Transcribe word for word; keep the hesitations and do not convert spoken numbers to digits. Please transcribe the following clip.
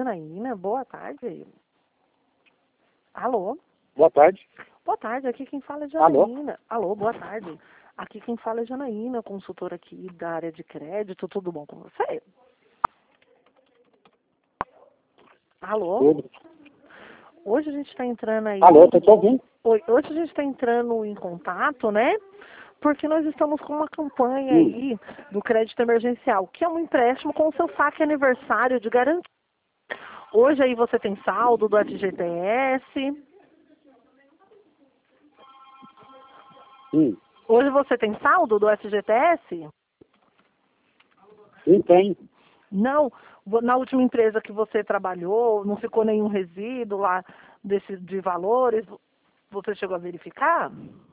Janaína, boa tarde. Alô? Boa tarde. Boa tarde, aqui quem fala é Janaína. Alô, Alô, boa tarde. Aqui quem fala é Janaína, consultora aqui da área de crédito. Tudo bom com você? Alô? Tudo. Hoje a gente está entrando aí... Alô, tô te ouvindo. Oi, hoje a gente está entrando em contato, né? Porque nós estamos com uma campanha Hum. aí do crédito emergencial, que é um empréstimo com o seu saque aniversário de garantia. Hoje aí você tem saldo do F G T S. Hum. Hoje você tem saldo do F G T S? Sim, tem. Não, na última empresa que você trabalhou, não ficou nenhum resíduo lá desse, de valores? Você chegou a verificar?